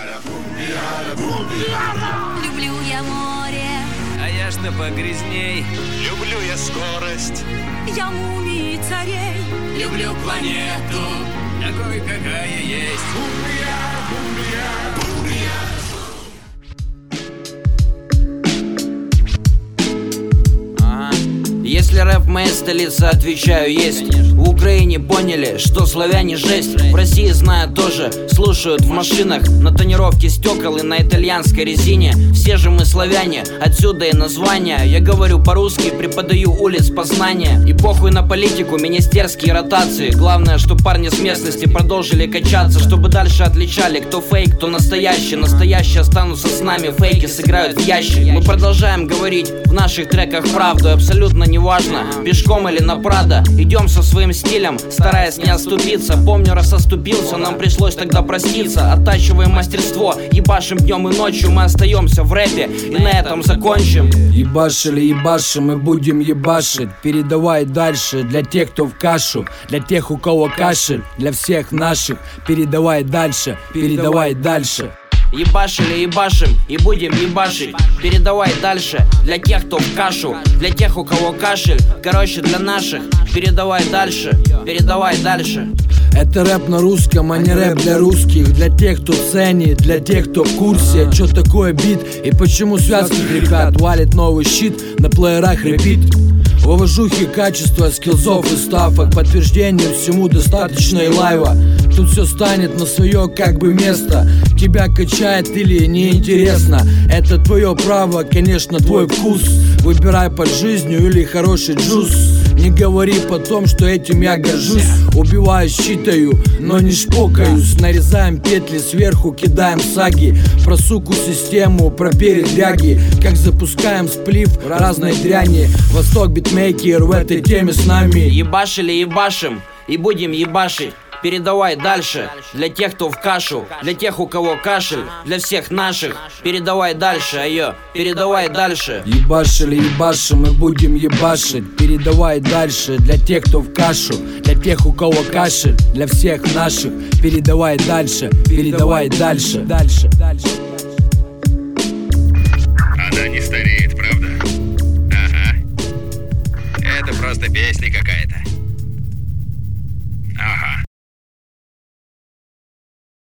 Люблю я море, А я что погрязней. Люблю я скорость. я мумий царей. Люблю планету, такой, какая есть. Если рэп в моей столице, отвечаю, есть. В Украине поняли, что славяне жесть. В России знают тоже, слушают в машинах на тонировке стекол и на итальянской резине. Все же мы славяне, отсюда и название. Я говорю по-русски, преподаю улиц познания. И похуй на политику, министерские ротации. Главное, что парни с местности продолжили качаться, чтобы дальше отличали, кто фейк, кто настоящий. Настоящие останутся с нами, фейки сыграют в ящик. Мы продолжаем говорить в наших треках правду, абсолютно неважно, пешком или на Прадо. Идем со своим стилем, стараясь не оступиться. Помню, раз оступился, нам пришлось тогда проститься. Оттачиваем мастерство, ебашим днем и ночью. Мы остаемся в рэпе и на этом закончим. Ебашили, ебашим и будем ебашить. Передавай дальше для тех, кто в кашу, для тех, у кого кашель, для всех наших. Передавай дальше, передавай дальше. Ебашили, ебашим и будем ебашить. Передавай дальше для тех, кто в кашу, для тех, у кого кашель, короче, для наших. Передавай дальше, передавай дальше. Это рэп на русском, а не рэп для русских. Для тех, кто ценит, для тех, кто в курсе, что такое бит и почему связки ребят. Валит новый щит, на плеерах репит. В уважухе качества, скиллзов и ставок. Подтверждению всему достаточно и лайва. Тут все станет на свое как бы место. Тебя качает или неинтересно, это твое право, конечно, твой вкус. Выбирай под жизнью или хороший джуз. Не говори потом, что этим я горжусь. Убиваю, считаю, но не шпокаюсь. Нарезаем петли, сверху кидаем саги. Про суку систему, про передряги. Как запускаем сплив разной дряни. Восток битмейкер в этой теме с нами. Ебашили, ебашим и будем ебашить. Передавай дальше для тех, кто в кашу, для тех, у кого кашель, для всех наших. Передавай дальше, айо, передавай дальше. Ебашили, ебашим и будем ебашить. Передавай дальше для тех, кто в кашу, для тех, у кого кашель, для всех наших. Передавай дальше, передавай дальше. Дальше, дальше. Она не стареет, правда? Ага. Это просто песня какая-то.